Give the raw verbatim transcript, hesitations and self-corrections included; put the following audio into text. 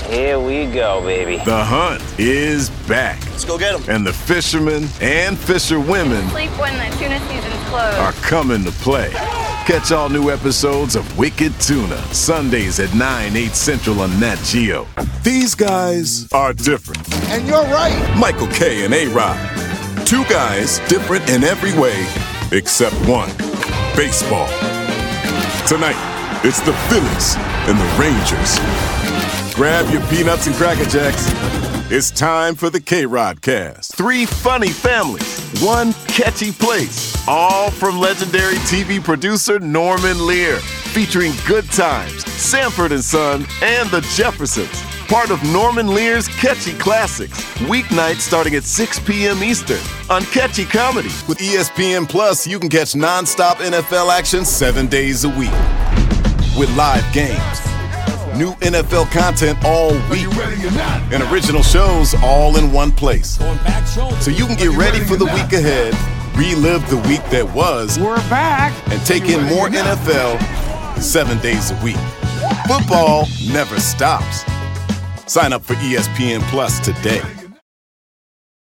Here we go, baby. The hunt is back. Let's go get them. And the fishermen and fisherwomen sleep when the tuna season's closed are coming to play. Catch all new episodes of Wicked Tuna, Sundays at nine, eight Central on Nat Geo. These guys are different. And you're right. Michael K. and A-Rod. Two guys different in every way except one. Baseball. Tonight, it's the Phillies and the Rangers. Grab your peanuts and Cracker Jacks. It's time for the K-Rod Cast. Three funny families, one catchy place. All from legendary T V producer Norman Lear. Featuring Good Times, Sanford and Son, and the Jeffersons. Part of Norman Lear's Catchy Classics. Weeknights starting at six p.m. Eastern on Catchy Comedy. With E S P N Plus, you can catch nonstop N F L action seven days a week. With live games, new N F L content all week, and original shows all in one place. So you can get ready for the week ahead, relive the week that was, we're back, and take in more N F L seven days a week. Football never stops. Sign up for E S P N Plus today.